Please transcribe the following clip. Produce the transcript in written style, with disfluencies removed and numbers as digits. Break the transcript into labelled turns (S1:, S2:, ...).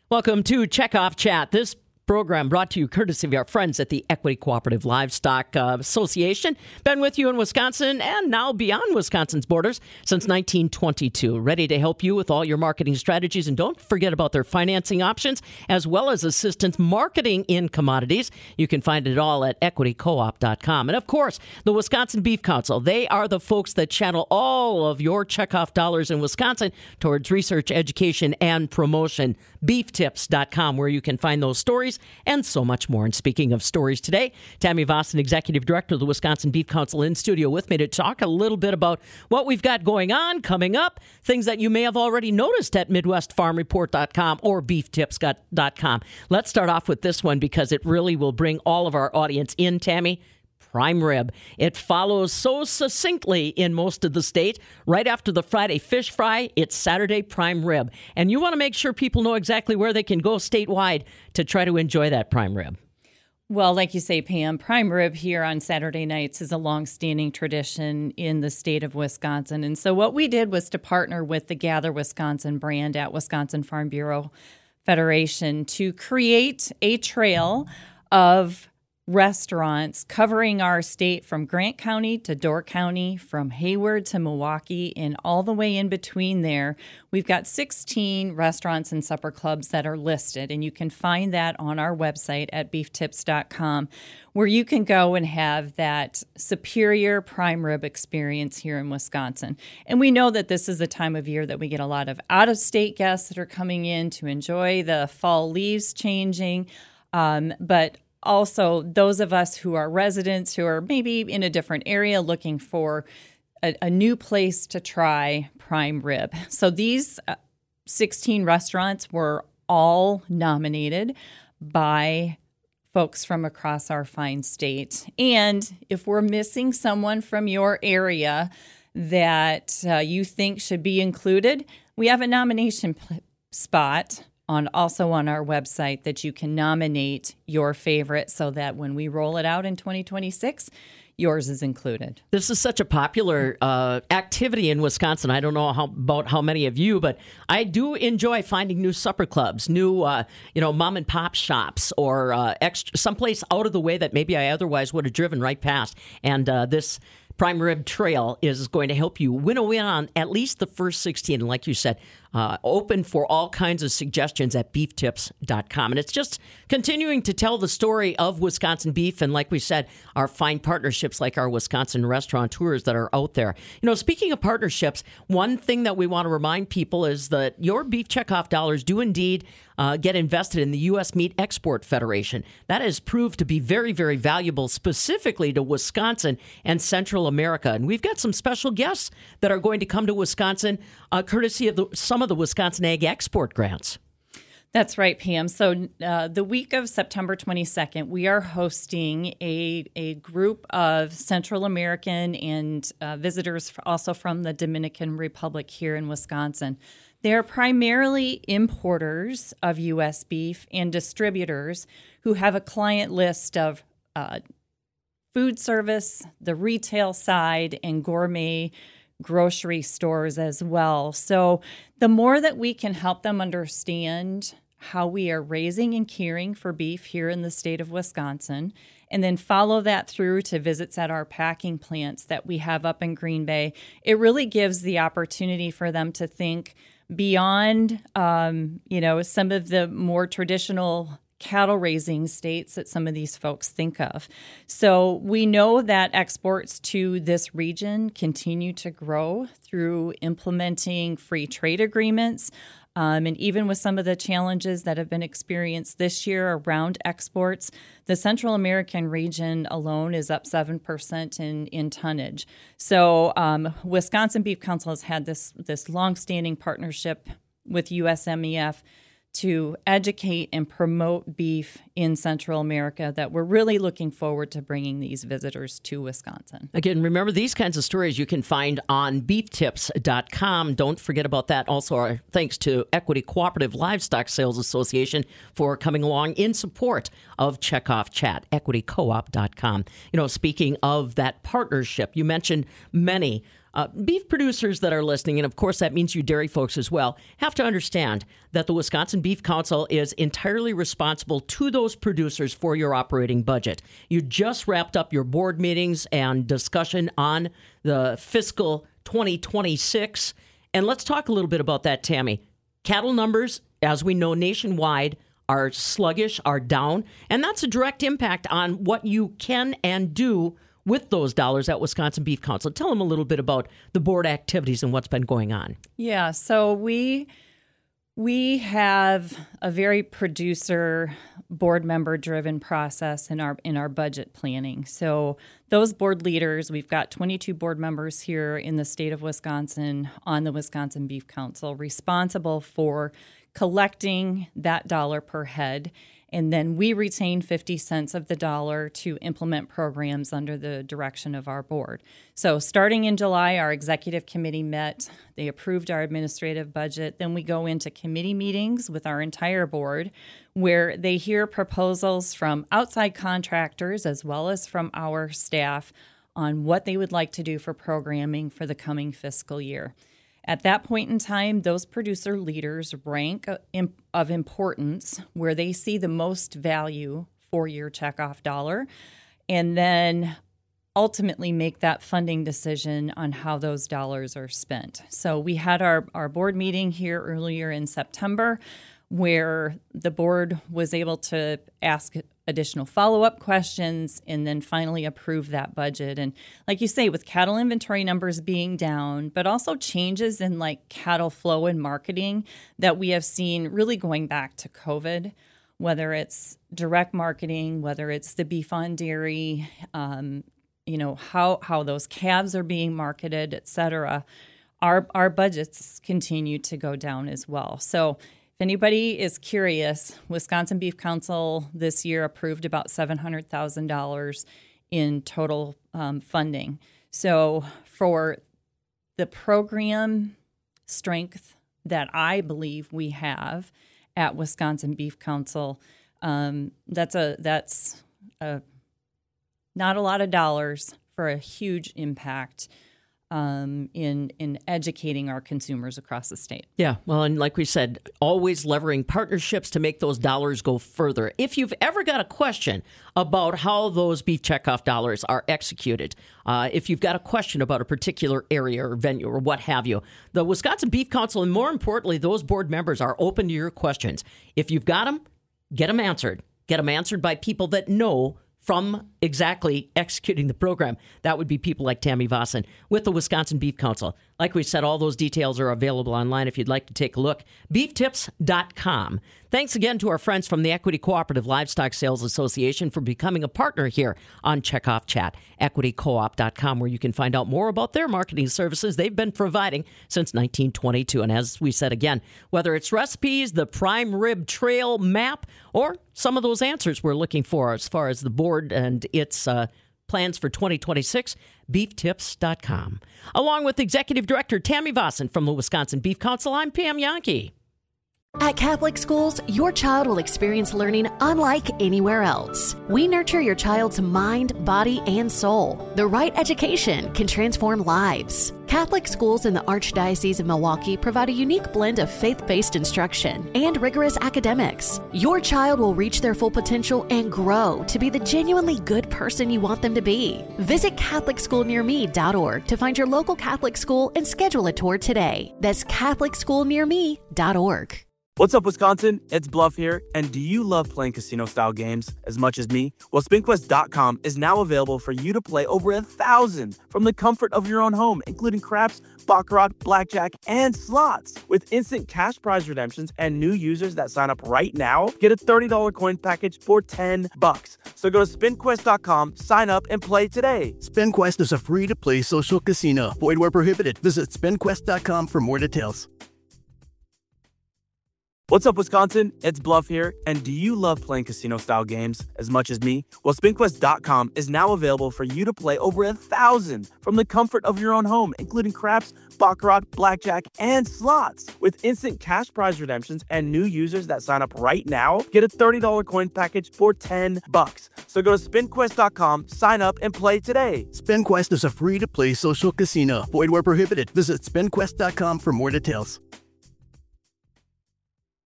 S1: Welcome to Checkoff Chat. This program brought to you courtesy of our friends at the Equity Cooperative Livestock Association. Been with you in Wisconsin and now beyond Wisconsin's borders since 1922. Ready to help you with all your marketing strategies. And don't forget about their financing options as well as assistance marketing in commodities. You can find it all at equitycoop.com. And of course, the Wisconsin Beef Council. They are the folks that channel all of your checkoff dollars in Wisconsin towards research, education, and promotion. Beeftips.com, where you can find those stories and so much more. And speaking of stories today, Tammy Vossen, Executive Director of the Wisconsin Beef Council, in studio with me to talk a little bit about what we've got going on, coming up, things that you may have already noticed at MidwestFarmReport.com or BeefTips.com. Let's start off with this one because it really will bring all of our audience in, Tammy. Prime rib. It follows so succinctly in most of the state. Right after the Friday fish fry, it's Saturday prime rib. And you want to make sure people know exactly where they can go statewide to try to enjoy that prime rib.
S2: Well, like you say, Pam, prime rib here on Saturday nights is a long-standing tradition in the state of Wisconsin. And so what we did was to partner with the Gather Wisconsin brand at Wisconsin Farm Bureau Federation to create a trail of restaurants covering our state from Grant County to Door County, from Hayward to Milwaukee, and all the way in between there. We've got 16 restaurants and supper clubs that are listed, and you can find that on our website at beeftips.com, where you can go and have that superior prime rib experience here in Wisconsin. And we know that this is the time of year that we get a lot of out-of-state guests that are coming in to enjoy the fall leaves changing, but also, those of us who are residents who are maybe in a different area looking for a new place to try prime rib. So these 16 restaurants were all nominated by folks from across our fine state. And if we're missing someone from your area that you think should be included, we have a nomination spot also on our website that you can nominate your favorite so that when we roll it out in 2026, yours is included.
S1: This is such a popular activity in Wisconsin. I don't know about how many of you, but I do enjoy finding new supper clubs, new mom and pop shops, or someplace out of the way that maybe I otherwise would have driven right past. And this Prime Rib Trail is going to help you winnow in on at least the first 16. And like you said, open for all kinds of suggestions at beeftips.com. And it's just continuing to tell the story of Wisconsin beef. And like we said, our fine partnerships like our Wisconsin restaurateurs that are out there. You know, speaking of partnerships, one thing that we want to remind people is that your beef checkoff dollars do indeed get invested in the U.S. Meat Export Federation. That has proved to be very, very valuable, specifically to Wisconsin and Central America. And we've got some special guests that are going to come to Wisconsin, courtesy of some of the Wisconsin Ag Export grants.
S2: That's right, Pam. So the week of September 22nd, we are hosting a group of Central American and visitors also from the Dominican Republic here in Wisconsin. They're primarily importers of U.S. beef and distributors who have a client list of food service, the retail side, and gourmet grocery stores as well. So the more that we can help them understand how we are raising and caring for beef here in the state of Wisconsin, and then follow that through to visits at our packing plants that we have up in Green Bay, it really gives the opportunity for them to think beyond, some of the more traditional cattle raising states that some of these folks think of. So we know that exports to this region continue to grow through implementing free trade agreements. And even with some of the challenges that have been experienced this year around exports, the Central American region alone is up 7% in tonnage. So Wisconsin Beef Council has had this longstanding partnership with USMEF to educate and promote beef in Central America that we're really looking forward to bringing these visitors to Wisconsin.
S1: Again, remember, these kinds of stories you can find on beeftips.com. Don't forget about that. Also, our thanks to Equity Cooperative Livestock Sales Association for coming along in support of Checkoff Chat, equitycoop.com. You know, speaking of that partnership, you mentioned many Beef producers that are listening, and of course that means you dairy folks as well, have to understand that the Wisconsin Beef Council is entirely responsible to those producers for your operating budget. You just wrapped up your board meetings and discussion on the fiscal 2026. And let's talk a little bit about that, Tammy. Cattle numbers, as we know nationwide, are sluggish, are down, and that's a direct impact on what you can and do with those dollars at Wisconsin Beef Council. Tell them a little bit about the board activities and what's been going on.
S2: Yeah, so we have a very producer board member driven process in our budget planning. So those board leaders, we've got 22 board members here in the state of Wisconsin on the Wisconsin Beef Council responsible for collecting that dollar per head. And then we retain 50 cents of the dollar to implement programs under the direction of our board. So starting in July, our executive committee met. They approved our administrative budget. Then we go into committee meetings with our entire board where they hear proposals from outside contractors as well as from our staff on what they would like to do for programming for the coming fiscal year. At that point in time, those producer leaders rank of importance where they see the most value for your checkoff dollar, and then ultimately make that funding decision on how those dollars are spent. So we had our board meeting here earlier in September where the board was able to ask additional follow-up questions and then finally approve that budget. And like you say, with cattle inventory numbers being down, but also changes in like cattle flow and marketing that we have seen really going back to COVID, whether it's direct marketing, whether it's the beef on dairy, how those calves are being marketed, et cetera, our budgets continue to go down as well. So if anybody is curious, Wisconsin Beef Council this year approved about $700,000 in total funding. So for the program strength that I believe we have at Wisconsin Beef Council, that's not a lot of dollars for a huge impact in educating our consumers across the state.
S1: Yeah, well, and like we said, always levering partnerships to make those dollars go further. If you've ever got a question about how those beef checkoff dollars are executed, if you've got a question about a particular area or venue or what have you, the Wisconsin Beef Council, and more importantly, those board members are open to your questions. If you've got them, get them answered. Get them answered by people that know from exactly executing the program. That would be people like Tammy Vossen with the Wisconsin Beef Council. Like we said, all those details are available online if you'd like to take a look. Beeftips.com. Thanks again to our friends from the Equity Cooperative Livestock Sales Association for becoming a partner here on Checkoff Chat. EquityCoop.com, where you can find out more about their marketing services they've been providing since 1922. And as we said again, whether it's recipes, the prime rib trail map, or some of those answers we're looking for as far as the board and its plans for 2026, beeftips.com. Along with Executive Director Tammy Vossen from the Wisconsin Beef Council, I'm Pam Yankee.
S3: At Catholic schools, your child will experience learning unlike anywhere else. We nurture your child's mind, body, and soul. The right education can transform lives. Catholic schools in the Archdiocese of Milwaukee provide a unique blend of faith-based instruction and rigorous academics. Your child will reach their full potential and grow to be the genuinely good person you want them to be. Visit CatholicSchoolNearMe.org to find your local Catholic school and schedule a tour today. That's CatholicSchoolNearMe.org.
S4: What's up, Wisconsin? It's Bluff here, and do you love playing casino-style games as much as me? Well, SpinQuest.com is now available for you to play over 1,000 from the comfort of your own home, including craps, baccarat, blackjack, and slots. With instant cash prize redemptions and new users that sign up right now, get a $30 coin package for $10. So go to SpinQuest.com, sign up, and play today.
S5: SpinQuest is a free-to-play social casino. Void where prohibited. Visit SpinQuest.com for more details.
S4: What's up, Wisconsin? It's Bluff here, and do you love playing casino-style games as much as me? Well, SpinQuest.com is now available for you to play over 1,000 from the comfort of your own home, including craps, baccarat, blackjack, and slots. With instant cash prize redemptions and new users that sign up right now, get a $30 coin package for $10. So go to SpinQuest.com, sign up, and play today.
S5: SpinQuest is a free-to-play social casino. Void where prohibited. Visit SpinQuest.com for more details.